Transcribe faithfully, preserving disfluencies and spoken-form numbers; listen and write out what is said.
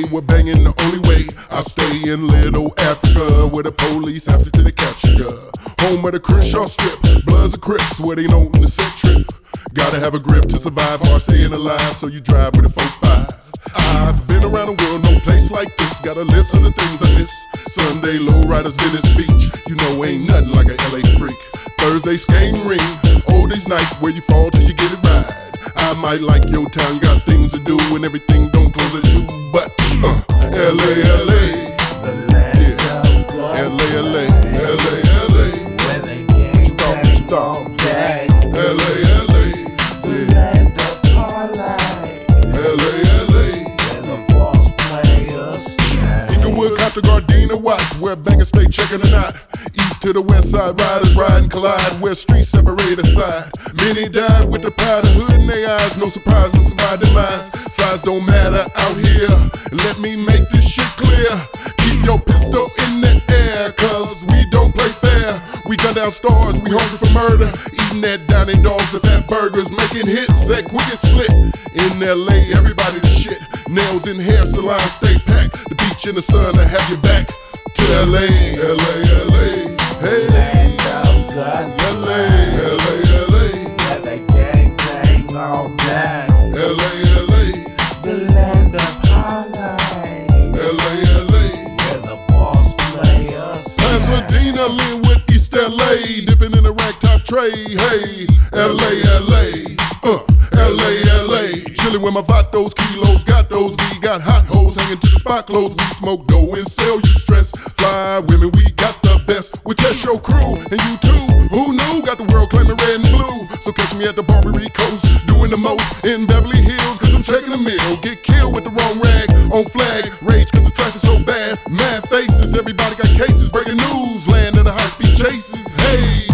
we're banging the only way. I stay in Little Africa, where the police after till they capture ya. Home of the Crenshaw Strip, Bloods of Crips, where they know the set trip. Gotta have a grip to survive, hard staying alive, so you drive with a four five. I've been around the world, no place like this. Got a list of the things I miss. Sunday, lowriders, Venice Beach. You know ain't nothing like a L A freak. Thursday, skating ring. Oldies night, where you fall till you get it right. I might like your town, got things to do and everything don't close at two. But uh, L A, L A, the land of God. L A, L A, L A, L A, where they gang bang all day. L A, L A, the land of parlay. L A, L A, where the boss players stay. Inglewood, Compton, Gardena, Watts, where bangers stay checking the knot. East to the west side, riders ride and collide, where streets separate aside. Many died with the pride of hood in their eyes, no surprise in somebody's demise. Size don't matter out here, let me make this shit clear. Keep your pistol in the air, cause we don't play fair. We gun down stars, we hungry for murder, eating that dining dogs and fat burgers, making hits that quick split. In L A, everybody the shit, nails in hair salons stay packed. The beach in the sun, I have your back. To L A, L A, L A, hey, Land of God, L A, L A, L A, where they gang bang all day. L A, L A, The land of parlay, L A, L A, where the boss players stay. Pasadena, Linwood, East L A, dipping in a ragtop tray. Hey, L A, L A, uh, L A, L A, chillin' with my vatos, kilos, got those. We got hot hoes hanging to the spot clothes. We smoke dough and sell you stress. Fly women, we got the best. We test your crew, and you too. Who knew? Got the world claiming red and blue. So catch me at the Barbary Coast, doing the most in Beverly Hills, cause I'm checking the meal. Get killed with the wrong rag on flag. Rage cause the traffic's so bad. Mad faces, everybody got cases. Breaking news, land of the high speed chases. Hey.